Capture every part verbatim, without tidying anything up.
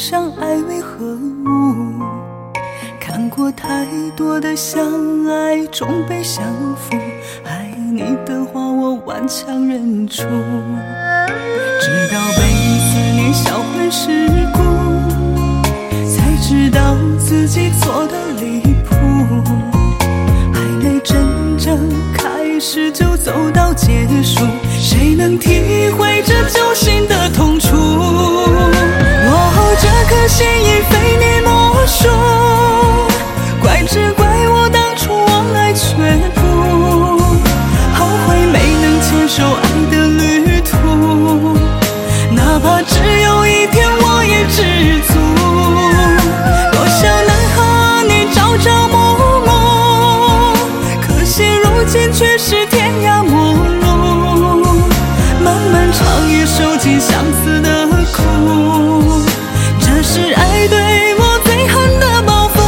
上爱为何物？看过太多的相爱终被相负，爱你的话我顽强忍住，直到被思念销魂蚀骨，才知道自己错得离谱，还没真正开始就走到结束，谁能体会这揪心的痛楚？哦，这颗心已非你莫属，怪只怪我当初忘爱却步，后悔没能牵手爱的旅途，哪怕只有一天我也知足。多想能和你朝朝暮暮，可惜如今却是天涯陌路，漫漫长夜受尽相思的苦，这是爱对我最狠的报复。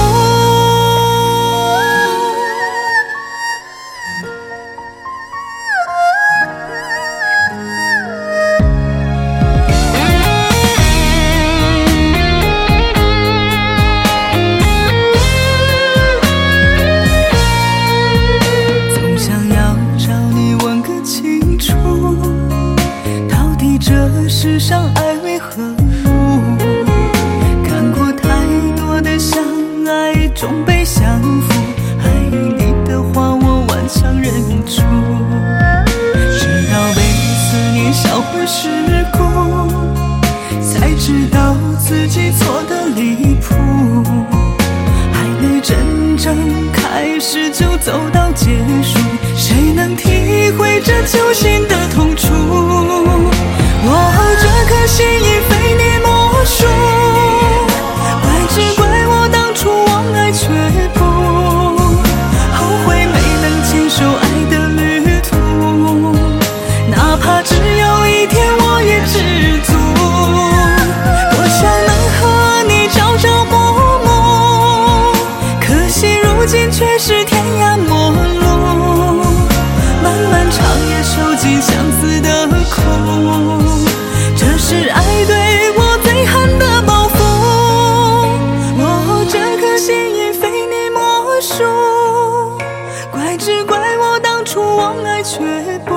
总想要找你问个清楚，到底这世上爱为何物？看过太多的相爱终被相负，爱你的话我顽强忍住，直到被思念销魂蚀骨，才知道自己错得离谱，还没真正开始就走到结束，谁能体会这揪心的痛楚？哦，这颗心已非你莫属，怪只怪我当初忘爱却步，后悔没能牵手爱的旅途，哪怕只有一天我也知足。多想能和你朝朝暮暮，可惜如今却是天涯陌路，漫漫长夜受尽相思的苦，这是爱对我最狠的报复。哦，这颗心已非你莫属，怪只怪我当初忘爱却步，